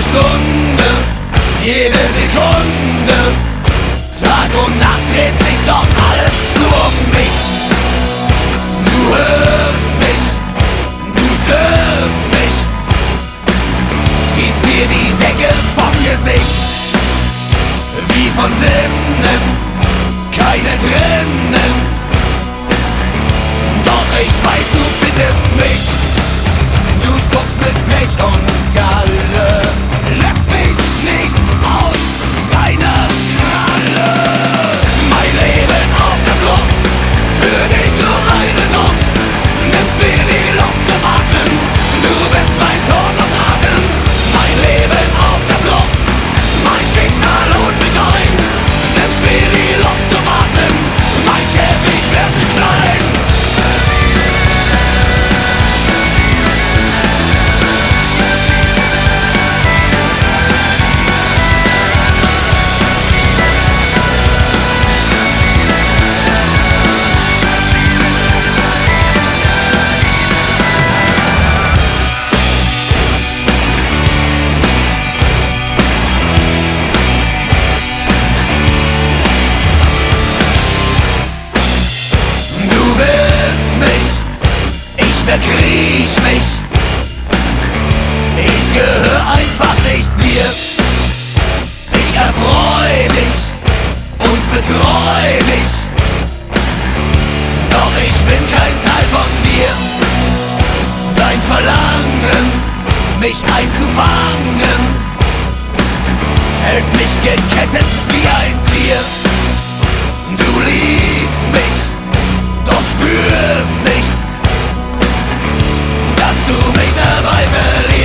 Stunde, jede Sekunde, Tag und Nacht dreht sich doch alles nur um mich. Du hörst mich, du störst mich, ziehst mir die Decke vom Gesicht. Wie von Sinnen, keine drinnen, doch ich weiß, du findest mich. Du spuckst mit Pech und Galle, lässt mich nicht aus deiner Kralle. Mein Leben auf der Flucht, für dich nur eine Sucht. Nimmst mir die Luft zum Atmen, du bist mein Tod auf Raten. Mein Leben auf der Flucht, mein Schicksal holt mich ein. Nimmst mir die Luft zum Atmen, mein Käfig wird zu klein. Verkriech mich, ich gehör einfach nicht dir. Ich erfreu dich und betreu dich, doch ich bin kein Teil von dir. Dein Verlangen, mich einzufangen, hält mich gekettet wie ein Tier. Du liebst mich, doch spürst nicht, dass du mich dabei verlierst.